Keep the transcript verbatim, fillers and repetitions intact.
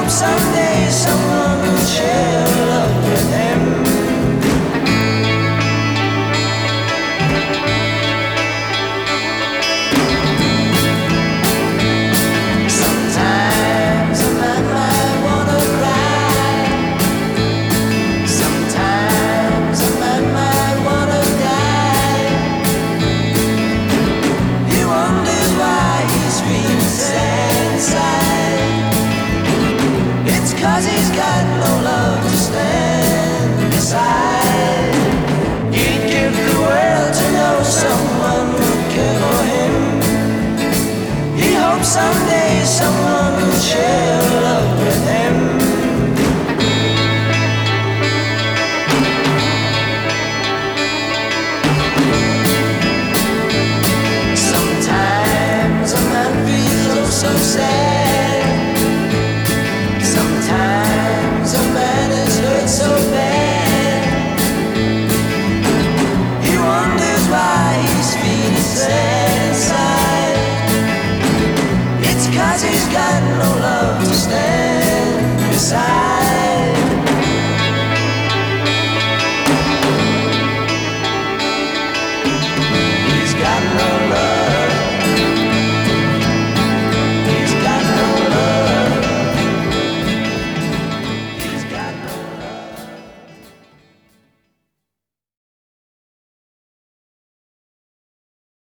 someday someone will share love with him. Sometimes a man might wanna cry. Sometimes a man might wanna die. He wonders why he screams sad inside. It's 'cause he's got no love to stand beside. He'd give the world to know someone would care for him. He hopes someday someone